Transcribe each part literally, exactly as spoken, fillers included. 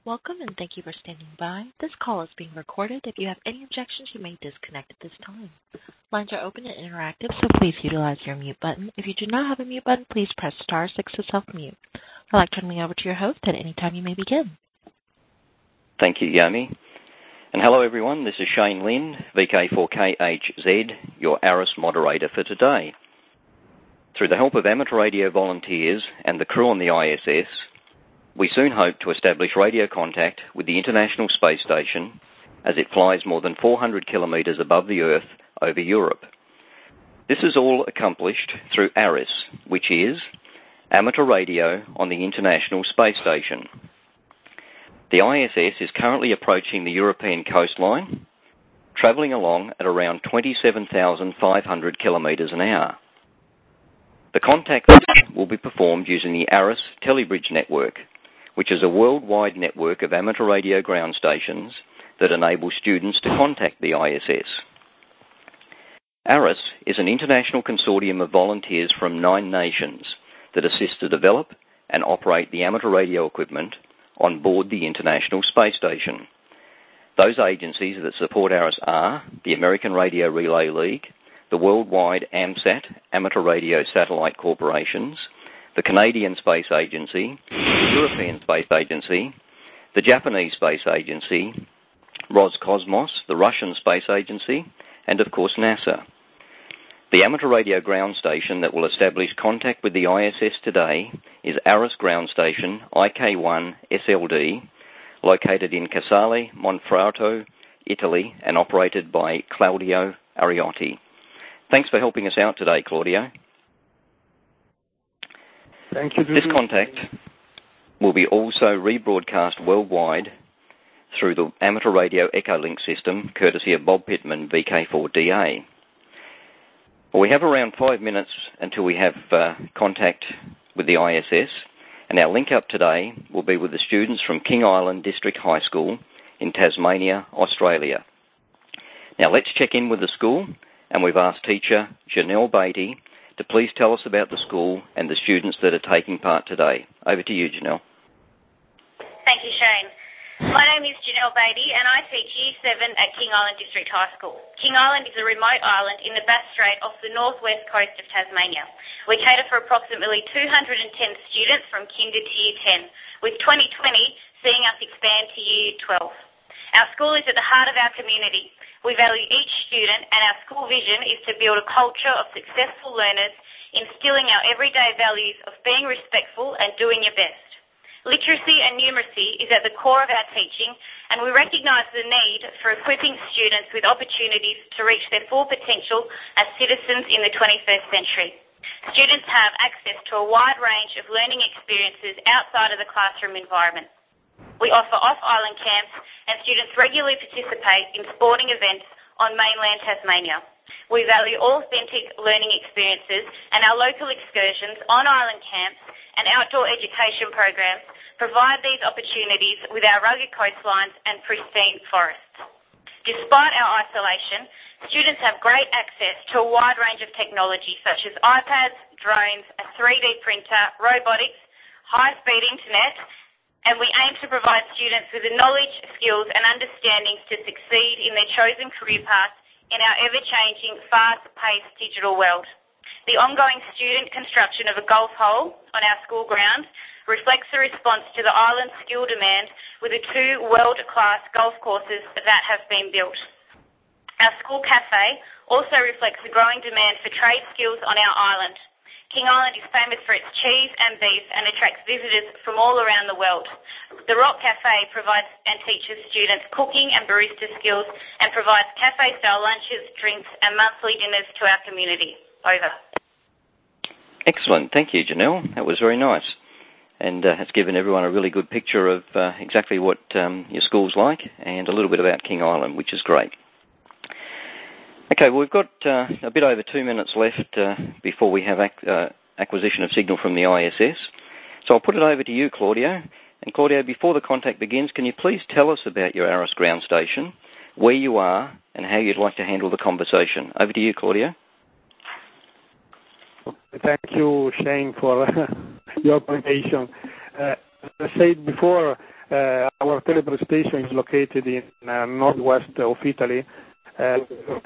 Welcome and thank you for standing by. This call is being recorded. If you have any objections, you may disconnect at this time. Lines are open and interactive, so please utilize your mute button. If you do not have a mute button, please press star six to self-mute. I'd like to turn me over to your host. At any time, you may begin. Thank you, Yomi. And hello, everyone. This is Shane Lynn, V K four K H Z, your ARIS moderator for today. Through the help of amateur radio volunteers and the crew on the I S S, we soon hope to establish radio contact with the International Space Station as it flies more than four hundred kilometres above the Earth over Europe. This is all accomplished through ARIS, which is Amateur Radio on the International Space Station. The I S S is currently approaching the European coastline, travelling along at around twenty-seven thousand five hundred kilometres an hour. The contact will be performed using the ARIS Telebridge network, which is a worldwide network of amateur radio ground stations that enable students to contact the I S S. ARIS is an international consortium of volunteers from nine nations that assist to develop and operate the amateur radio equipment on board the International Space Station. Those agencies that support ARIS are the American Radio Relay League, the worldwide AMSAT, Amateur Radio Satellite Corporations, the Canadian Space Agency, the European Space Agency, the Japanese Space Agency, Roscosmos, the Russian Space Agency, and of course NASA. The amateur radio ground station that will establish contact with the I S S today is ARIS Ground Station I K one S L D, located in Casale Monferrato, Italy, and operated by Claudio Ariotti. Thanks for helping us out today, Claudio. Thank you. This contact will be also rebroadcast worldwide through the Amateur Radio Echolink system, courtesy of Bob Pittman, V K four D A. Well, we have around five minutes until we have uh, contact with the I S S, and our link up today will be with the students from King Island District High School in Tasmania, Australia. Now let's check in with the school, and we've asked teacher Janelle Beatty to please tell us about the school and the students that are taking part today. Over to you, Janelle. Thank you, Shane. My name is Janelle Beatty, and I teach Year seven at King Island District High School. King Island is a remote island in the Bass Strait off the northwest coast of Tasmania. We cater for approximately two hundred ten students from kinder to Year ten, with twenty twenty seeing us expand to Year twelve. Our school is at the heart of our community. We value each student, and our school vision is to build a culture of successful learners, instilling our everyday values of being respectful and doing your best. Literacy and numeracy is at the core of our teaching, and we recognise the need for equipping students with opportunities to reach their full potential as citizens in the twenty-first century. Students have access to a wide range of learning experiences outside of the classroom environment. We offer off-island camps, and students regularly participate in sporting events on mainland Tasmania. We value authentic learning experiences, and our local excursions, on-island camps, and outdoor education programs provide these opportunities with our rugged coastlines and pristine forests. Despite our isolation, students have great access to a wide range of technology such as iPads, drones, a three D printer, robotics, high-speed internet, and we aim to provide students with the knowledge, skills and understandings to succeed in their chosen career path in our ever-changing, fast-paced digital world. The ongoing student construction of a golf hole on our school grounds reflects the response to the island's skill demand with the two world-class golf courses that have been built. Our school cafe also reflects the growing demand for trade skills on our island. King Island is famous for its cheese and beef and attracts visitors from all around the world. The Rock Cafe provides and teaches students cooking and barista skills and provides cafe-style lunches, drinks and monthly dinners to our community. Over. Excellent. Thank you, Janelle. That was very nice. And uh, it's given everyone a really good picture of uh, exactly what um, your school's like and a little bit about King Island, which is great. Okay, well, we've got uh, a bit over two minutes left uh, before we have ac- uh, acquisition of signal from the I S S. So I'll put it over to you, Claudio. And Claudio, before the contact begins, can you please tell us about your ARIS ground station, where you are, and how you'd like to handle the conversation? Over to you, Claudio. Thank you, Shane, for your presentation. Uh, as I said before, uh, our Telebre station is located in uh, northwest of Italy, uh,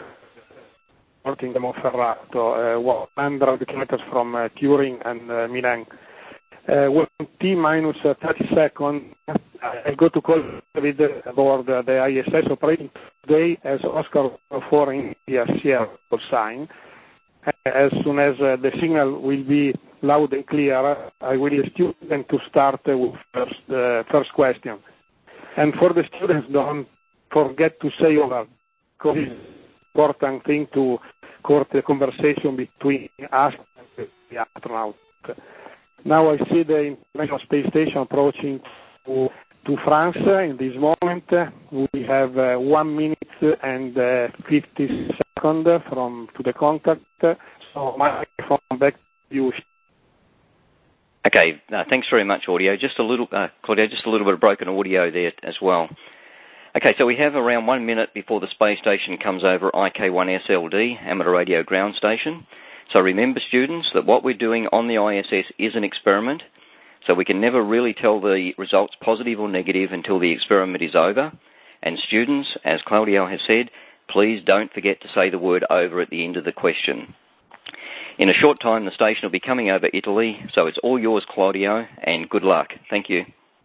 in Monferrato, uh, one hundred kilometers from uh, Turin and uh, Milan. Uh, with T minus uh, thirty seconds, I go to call David aboard uh, the I S S operating today as Oscar four India Sierra sign. As soon as uh, the signal will be loud and clear, I will ask the student to start uh, with first uh, first question. And for the students, don't forget to say over, because it's an important thing to court the conversation between us and the astronaut. Now I see the International Space Station approaching to, to France. In this moment, we have uh, one minute and uh, fifty seconds from to the contact. So microphone back to you. Okay, uh, thanks very much, audio. Just a little, uh, Claudio, just a little bit of broken audio there as well. Okay, so we have around one minute before the space station comes over I K one S L D, Amateur Radio Ground Station. So remember, students, that what we're doing on the I S S is an experiment, so we can never really tell the results positive or negative until the experiment is over. And students, as Claudio has said, please don't forget to say the word over at the end of the question. In a short time, the station will be coming over Italy, so it's all yours, Claudio, and good luck. Thank you.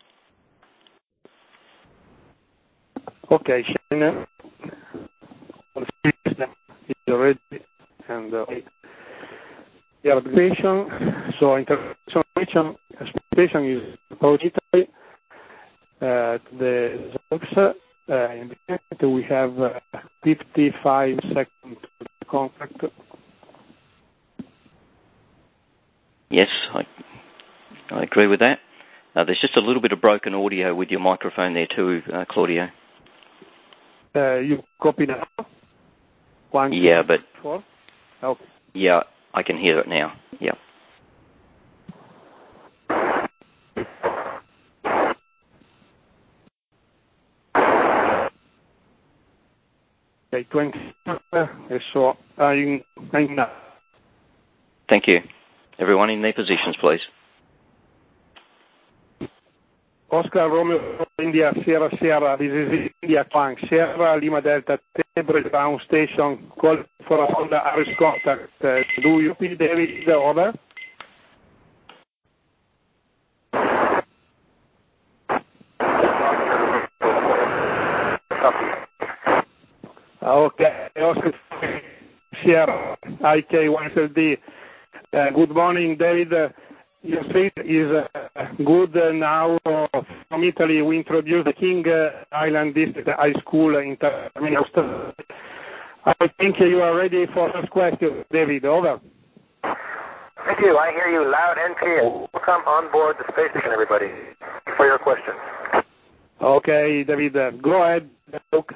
Okay, Shane. It's ready and uh, the application. So international station is about Italy. Uh, the results, uh, in the we have uh, fifty-five seconds to the contact. Yes, I, I agree with that. Uh, there's just a little bit of broken audio with your microphone there too, uh, Claudio. Uh, you copy now? One, yeah, but four? Okay. Yeah, I can hear it now. Yeah. Okay, twenty. So I'm, I'm now. Thank you. Everyone in their positions, please. Oscar Romeo India Sierra Sierra. This is India Quang Sierra Lima Delta Telebre Ground Station. Call for a Honda Aris contact. Uh, do you repeat, David? Over. Okay, Oscar Sierra I K one S L D. Uh, good morning, David. Uh, your street is uh, good uh, now. Uh, from Italy, we introduced the King uh, Island District High School in Terminal. I think you are ready for first question, David. Over. Thank you. I hear you loud and clear. Welcome on board the space station, everybody, for your questions. Okay, David. Uh, go ahead, Brooke.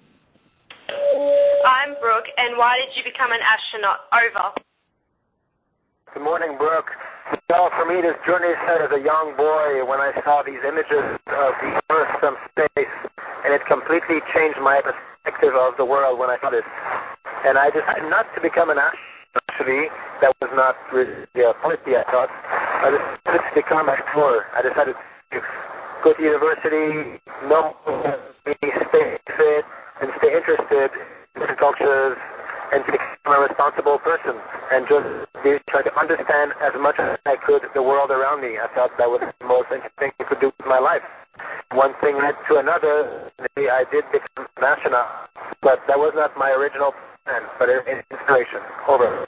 I'm Brooke, and why did you become an astronaut? Over. Good morning, Brooke. Well, for me, this journey started as a young boy when I saw these images of the Earth from space, and it completely changed my perspective of the world when I saw this. And I decided not to become an astronaut, actually. That was not really a policy, I thought. I decided to become an explorer. I decided to go to university, know stay fit, and stay interested in different cultures, and to become a responsible person, and just be, try to understand as much as I could the world around me. I thought that was the most interesting thing to do with my life. One thing led to another. I did become an astronaut, but that was not my original plan, but an inspiration. Over.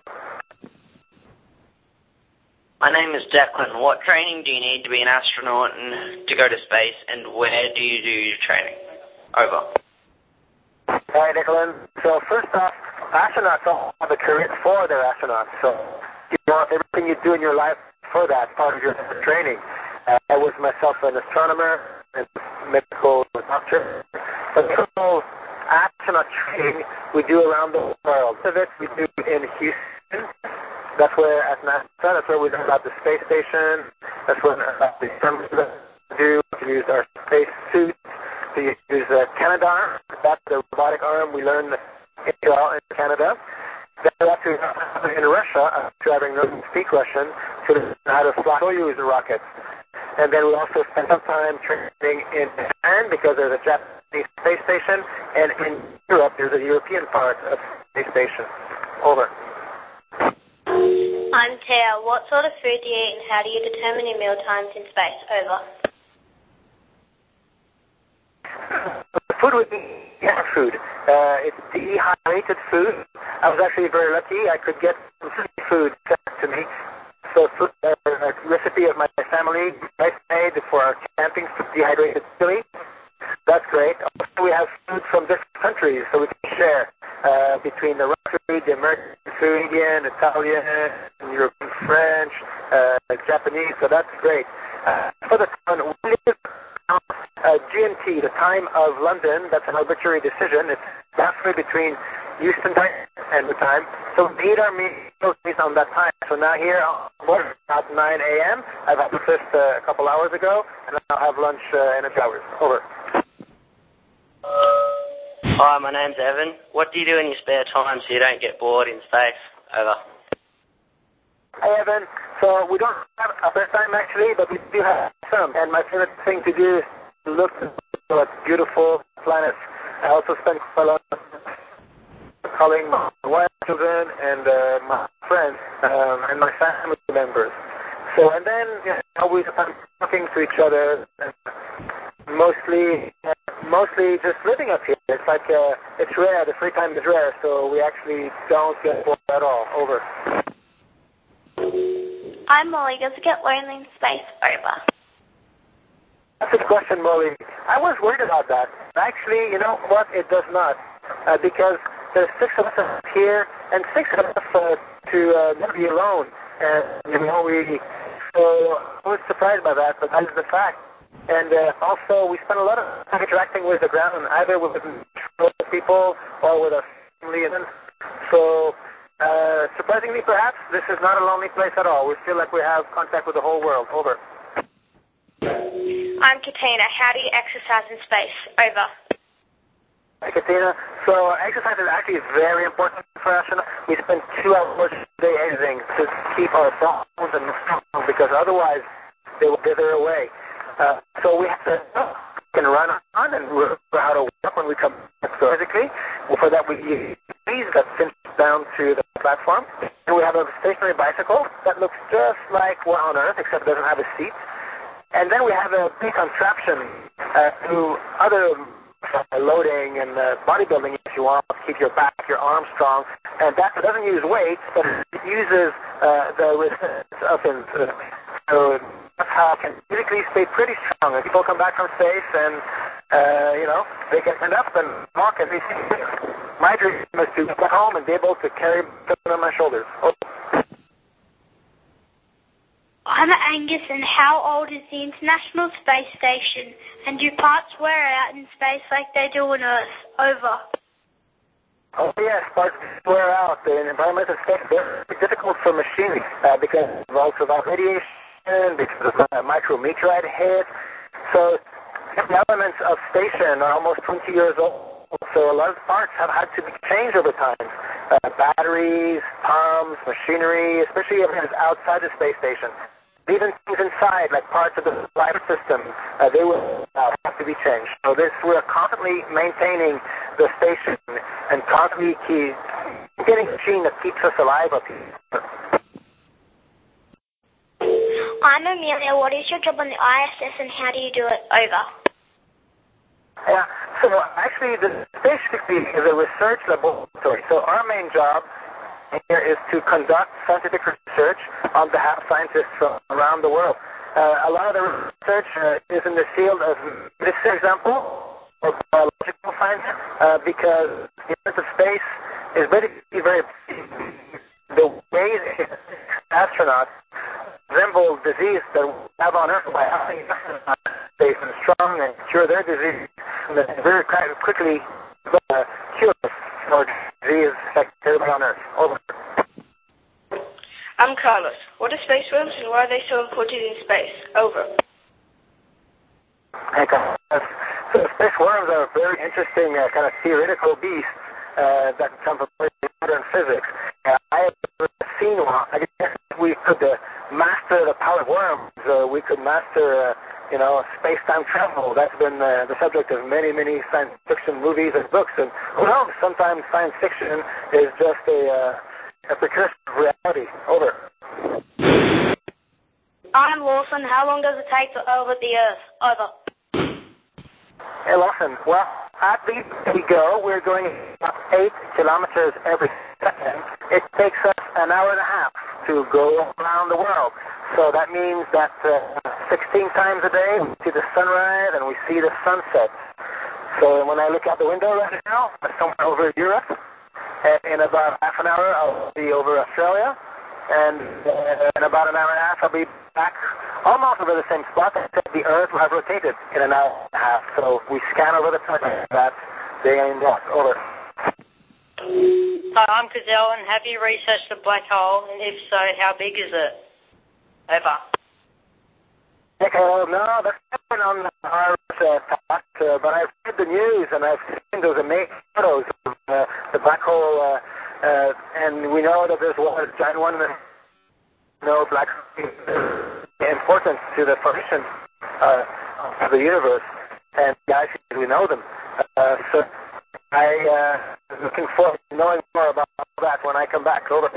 My name is Declan. What training do you need to be an astronaut and to go to space, and where do you do your training? Over. Hi, Declan. So first off, astronauts don't have a career for their astronauts, so you want everything you do in your life for that, part of your training. Uh, I was myself an astronomer and medical doctor. But the whole astronaut training we do around the world. Most of it we do in Houston. That's where, at NASA, that's where we learn about the space station. That's where we learn about the experiments we do, to use our space suits, to use uh, Canadarm. That's the robotic arm we learn in Canada. Then we actually in Russia, after having learned to speak Russian, to learn how to fly Soyuz rockets. And then we also spent some time training in Japan because there's a Japanese space station, and in Europe there's a European part of the space station. Over. I'm Tia. What sort of food do you eat and how do you determine your meal times in space? Over. The food would be cat food. Uh, it's dehydrated food. I was actually very lucky. I could get some food sent to me. So food, uh, a recipe of my family I made for our camping dehydrated chili. That's great. Also, we have food from different countries, so we can share uh, between the Russian food, the American food, Indian, Italian, European, French, uh, Japanese. So that's great. Uh, for the fun, we live on uh, G M T, the time of London. That's an arbitrary decision. It's halfway between Houston time and the time. So we eat our meals based on that time. So now here, at nine a.m., I've had breakfast uh, a couple hours ago, and I'll have lunch uh, in a few hours. Over. Hi, my name's Evan. What do you do in your spare time so you don't get bored in space? Over. Hi, Evan. So we don't have a spare time, actually, but we do have some. And my favorite thing to do is to look at beautiful planets. I also spend quite a lot of calling my wife, children, and uh, my friends, um, and my family members. So, and then, you know, we are talking to each other, and mostly, uh, mostly just living up here. It's like, uh, it's rare, the free time is rare, so we actually don't get bored at all. Over. I'm Molly. Does it get lonely in space? Over. That's a good question, Molly. I was worried about that. Actually, you know what? It does not, uh, because there's six of us here, and six of us uh, to uh, never be alone. And, you know, we, so I was surprised by that, but that is the fact. And uh, also, we spend a lot of time interacting with the ground, either with people or with our family. And so, uh, surprisingly, perhaps, this is not a lonely place at all. We feel like we have contact with the whole world. Over. I'm Katina. How do you exercise in space? Over. Hi, Katina. So exercise is actually very important for astronauts. We spend two hours a day exercising to keep our bones and muscles, because otherwise they will wither away. Uh, so we have to uh, can run on and learn how to walk when we come back physically. For that, we use these that cinch down to the platform. And we have a stationary bicycle that looks just like one on Earth, except it doesn't have a seat. And then we have a big contraption uh, to other uh, loading and uh, bodybuilding, if you want, to keep your back, your arms strong. And that doesn't use weights, but it uses uh, the resistance of it. So that's how I can physically stay pretty strong. And people come back from space and, uh, you know, they can stand up and walk and they see. My dream is to get home and be able to carry them on my shoulders. Oh. I'm Angus, and how old is the International Space Station? And do parts wear out in space like they do on Earth? Over. Oh, yes, parts wear out. In environmental space, it's very difficult for machinery uh, because of also about radiation, because of uh, micrometeorite hit. So the elements of station are almost twenty years old. So a lot of parts have had to be changed over time. Uh, batteries, pumps, machinery, especially if it's outside the space station. Even things inside, like parts of the light system, uh, they will uh, have to be changed. So this, we're constantly maintaining the station and constantly keep, getting a machine that keeps us alive up here. I'm Amelia. What is your job on the I S S and how do you do it? Over. Yeah, so actually the space station is a research laboratory. So our main job here is to conduct scientific research on behalf of scientists from around the world. Uh, a lot of the research uh, is in the field of medicine, for example, or biological science, uh, because the earth of space is basically very the way astronauts resemble disease that we have on Earth by having astronauts safe and strong and cure their disease, and then very quickly uh, cure for disease affecting everybody on Earth. Over. I'm Carlos. What are space worms and why are they so important in space? Over. Hey, Carlos. So space worms are a very interesting uh, kind of theoretical beast uh, that come from modern physics. Uh, I have never seen one. I guess if we could uh, master the power of worms, uh, we could master, uh, you know, space-time travel. That's been uh, the subject of many, many science fiction movies and books. And who knows? Sometimes science fiction is just a, uh, a precursor of reality. Over. I'm Lawson. How long does it take to orbit the Earth? Over. Hey, Lawson. Well, at the we go, we're going about eight kilometers every second. It takes us an hour and a half to go around the world. So that means that uh, sixteen times a day we see the sunrise and we see the sunset. So when I look out the window right now, I'm somewhere over Europe. And in about half an hour, I'll be over Australia. And uh, in about an hour and a half, I'll be back almost over the same spot, except the Earth will have rotated in an hour and a half. So we scan over the planet that day in depth. Over. Hi, I'm Gazelle, and have you researched the black hole? And if so, how big is it? Over. Okay, well, no, that's not on our uh, task, uh, but I've read the news and I've seen those amazing photos of uh, the black hole, uh, uh, and we know that there's one, a giant one, and no black hole is important to the formation uh, of the universe, and guys, we know them. Uh, so I uh, am looking forward to knowing more about that when I come back. Over.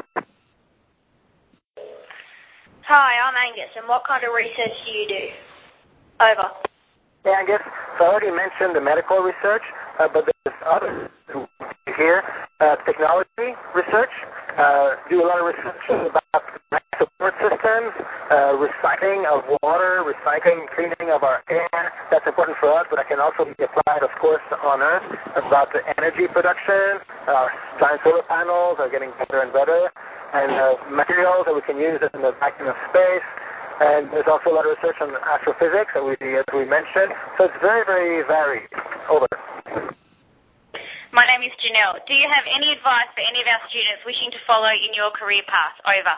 Hi, I'm Angus, and what kind of research do you do? Over. Yeah, Angus, so I already mentioned the medical research, uh, but there's others here. Uh, technology research, uh, do a lot of research about support systems, uh, recycling of water, recycling, cleaning of our air. That's important for us, but it can also be applied, of course, on Earth about the energy production. Our giant solar panels are getting better and better. And uh, materials that we can use in the vacuum of space. And there's also a lot of research on astrophysics that we, as we mentioned. So it's very, very varied. Over. My name is Janelle. Do you have any advice for any of our students wishing to follow in your career path? Over.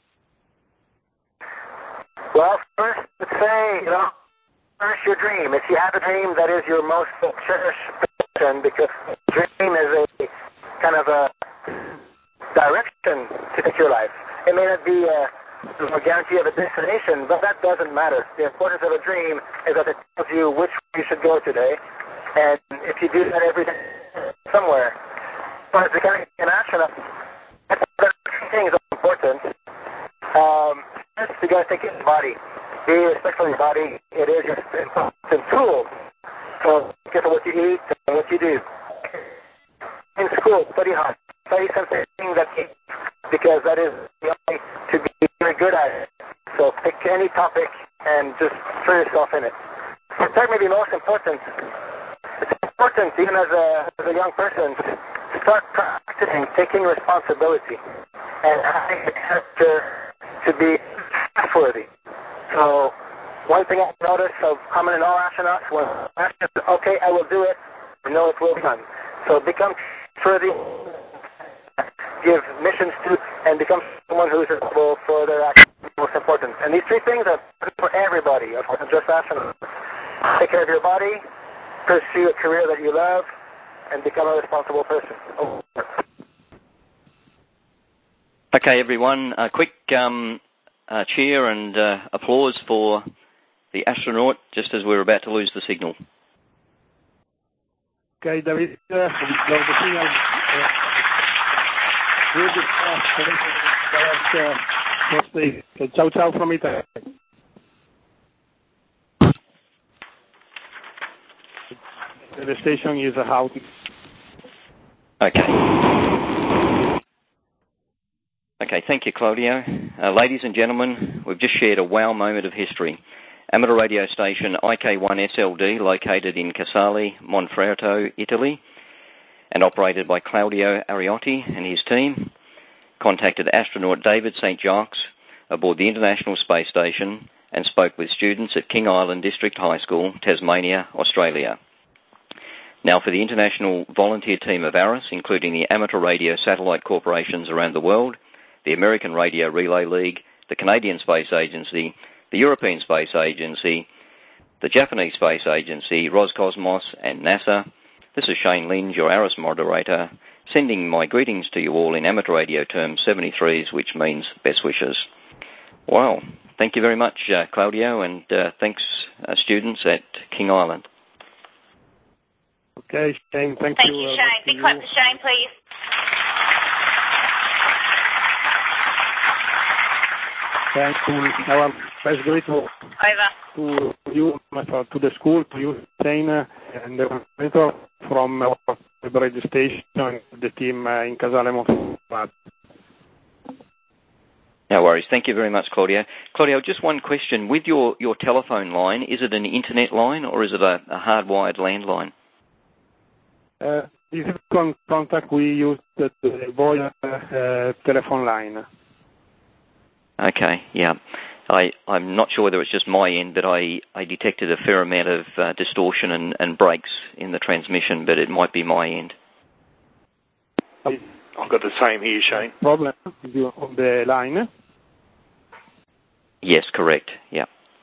Well, first, let's say, you know, cherish your dream. If you have a dream, that is your most cherished passion, because dream is a kind of a direction to take your life. It may not be a, a guarantee of a destination, but that doesn't matter. The importance of a dream is that it tells you which way you should go today, and if you do that every day somewhere, but becoming an astronaut, that's the thing is important. Um, first, you got to take care of your body. Be respectful of your body. It is your important tool. So be careful what you eat and what you do. In school, study hard. Study something that you, because that is the only to be very good at it. So pick any topic and just throw yourself in it. The third may be most important. It's important, even as a, as a young person, to start practicing taking responsibility and having the character to be trustworthy. So one thing I've noticed of common in all astronauts was, okay, I will do it, I know it will be done. So become trustworthy, give missions to, and become someone who is responsible for their actions. Most important. And these three things are good for everybody, of course, not just astronauts. Take care of your body, pursue a career that you love, and become a responsible person. Oh. Okay, everyone, a quick um, uh, cheer and uh, applause for the astronaut, just as we're about to lose the signal. Okay, David, uh, the signal. Uh, ciao, ciao from Italy. The station is out. Okay. Okay, thank you, Claudio. Uh, ladies and gentlemen, we've just shared a wow moment of history. Amateur radio station I K one S L D, located in Casale, Monferrato, Italy, and operated by Claudio Ariotti and his team, contacted astronaut David Saint Jacques aboard the International Space Station and spoke with students at King Island District High School, Tasmania, Australia. Now, for the international volunteer team of ARISS, including the amateur radio satellite corporations around the world, the American Radio Relay League, the Canadian Space Agency, the European Space Agency, the Japanese Space Agency, Roscosmos, and NASA, this is Shane Lynn, your ARISS moderator, sending my greetings to you all in amateur radio term seventy-threes, which means best wishes. Well, thank you very much, uh, Claudio, and uh, thanks, uh, students at King Island. Okay, Shane, thank, thank you. Thank you, uh, Shane. Big clap for Shane, please. Thank you. Our best greetings Over. to you, to the school, to you, Shane, and the mentor from our radio station and the team uh, in Casale Monferrato. No worries. Thank you very much, Claudio. Claudio, just one question. With your, your telephone line, is it an internet line or is it a, a hardwired landline? Uh, this is con- contact we use the, the voice uh, telephone line. Okay, yeah. I, I'm not sure whether it's just my end, but I, I detected a fair amount of uh, distortion and, and breaks in the transmission, but it might be my end. I've got the same here, Shane. Problem on the line? Yes, correct, yeah.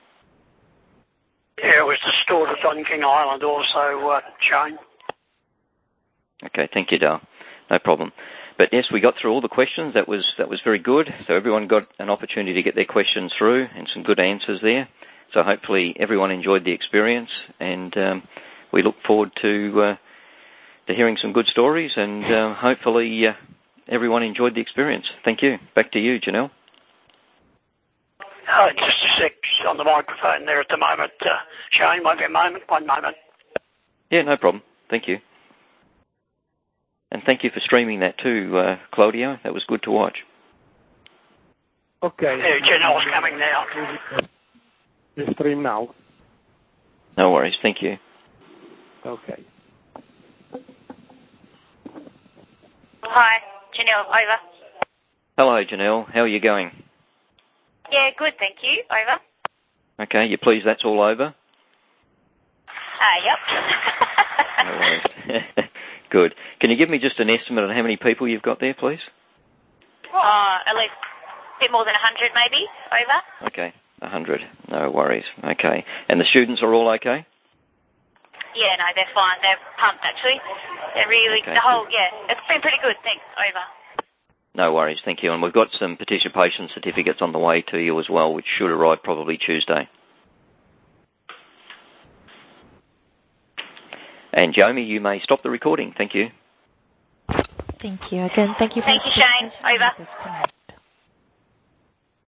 Yeah, it was distorted on King Island also, uh, Shane. Okay, thank you, Dale. No problem. But yes, we got through all the questions. That was that was very good. So everyone got an opportunity to get their questions through and some good answers there. So hopefully everyone enjoyed the experience, and um, we look forward to uh, to hearing some good stories, and uh, hopefully uh, everyone enjoyed the experience. Thank you. Back to you, Janelle. Uh, just a sec on the microphone there at the moment. Uh, Shane, won't be a moment, one moment. Yeah, no problem. Thank you. And thank you for streaming that too, uh, Claudio. That was good to watch. Okay. Yeah, Janelle's coming now. The stream now. No worries. Thank you. Okay. Hi, Janelle, over. Hello, Janelle. How are you going? Yeah, good, thank you. Over. Okay, you pleased that's all over? Ah, uh, yep. No worries. Good. Can you give me just an estimate on how many people you've got there, please? Uh, at least a bit more than one hundred, maybe. Over. Okay, one hundred. No worries. Okay. And the students are all okay? Yeah, no, they're fine. They're pumped, actually. They're really, okay, the whole, good. yeah, it's been pretty good. Thanks. Over. No worries, thank you. And we've got some participation certificates on the way to you as well, which should arrive probably Tuesday. And Jamie, you may stop the recording. Thank you. Thank you. Again, thank you for Thank you, Shane. Over.